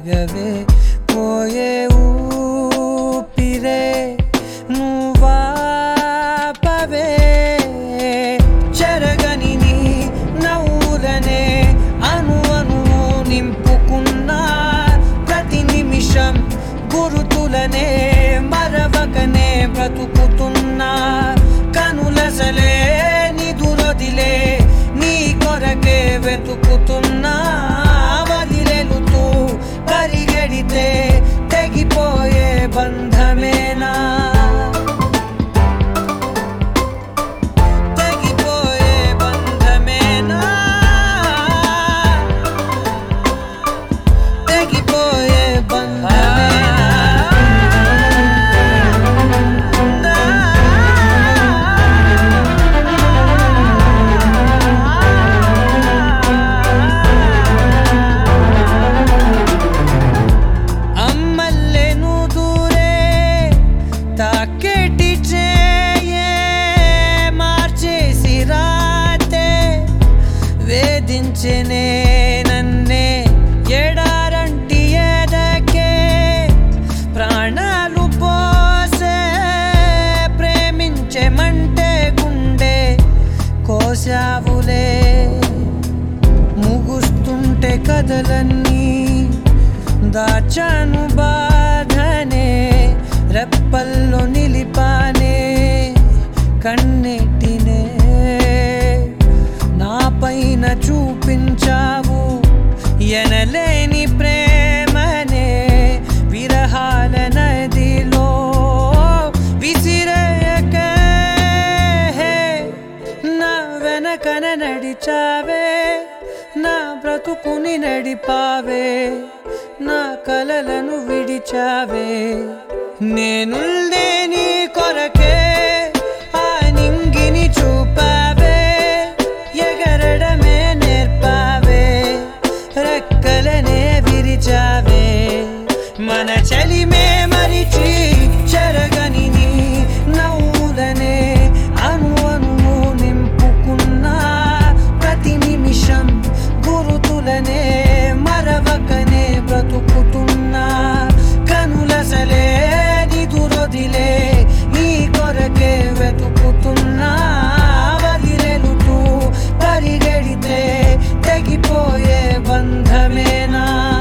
ఆగవే పోయే ఊపిరే నువ్వాపవే చెరగని నీ నవ్వులనే అణు అణువు నింపుకున్నా ప్రతి నిమిషం గురుతులనే మరవకనే బ్రతుకుతున్నా కనులసలే నిదురొదిలే నీ కొరకే వెతుకుతున్నా వదిలేలుతూ పరిగెడితే తెగిపోయే బంధమేనా తెగిపోయే బంధమేనా తెగిపోయే తాకేటి చేయే మార్చేసి రాతే వేధించనే నన్నే ఎడారంటి ఎదకే ప్రాణాలు పోసే ప్రేమించమంటే గుండె కోసావులే ముగుస్తుంటే కథలన్నీ దాచాను బాధనే రెప్పల్లో నిలిపానే కన్నెట్టినే నా పైన చూపించావు ఎనలేని ప్రేమనే విరహాల నదిలో విసిరేయకే నా వెనకన నడిచావే నా బ్రతుకుని నడిపావే నా కలలను విడిచావే నేనుల్దే నీ కొరకే ఆ నింగిని చూపావే ఎగరడమే నేర్పావే రెక్కలనే విరిచావే మన చలిమే మరిచి చెరగని నీ నవ్వులనే అణు అణువు నింపుకున్నా ప్రతి నిమిషం గురుతులనే మరవకనే బ్రతుకుతున్నా కనులసలే నిదురొదిలే నీ కొరకే వెతుకుతున్నా వదిలేలుతూ పరిగెడితే తెగిపోయే బంధమేనా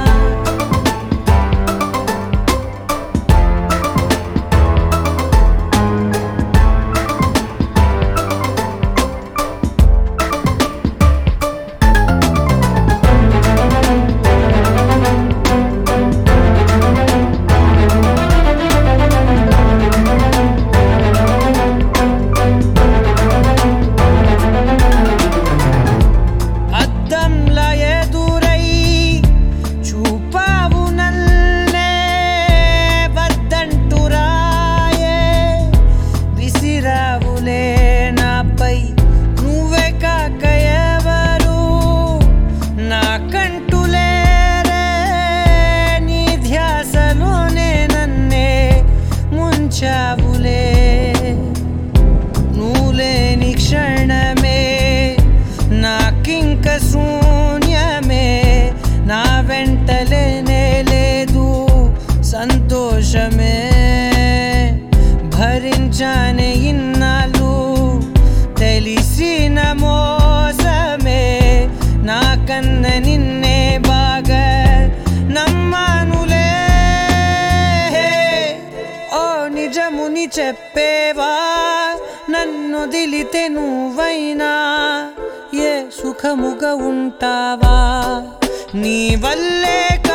నాపై నువ్వే కాక ఎవరు నాకంటూ లేరే నీ ధ్యాసలోనే నన్నే ముంచావులే నువ్వు లేని క్షణమే నాకింక శూన్యమే నా వెంటలేనే లేదు సంతోషమే భరించానే ఇన్నాళ్ళు తెలిసిన మోసమే నాకన్న నిన్నే బాగా నమ్మానులే ఓ నిజముని చెప్పేవా నన్ను దిలితే నువ్వైనా ఏ సుఖముగా ఉంటావా నీ వల్లే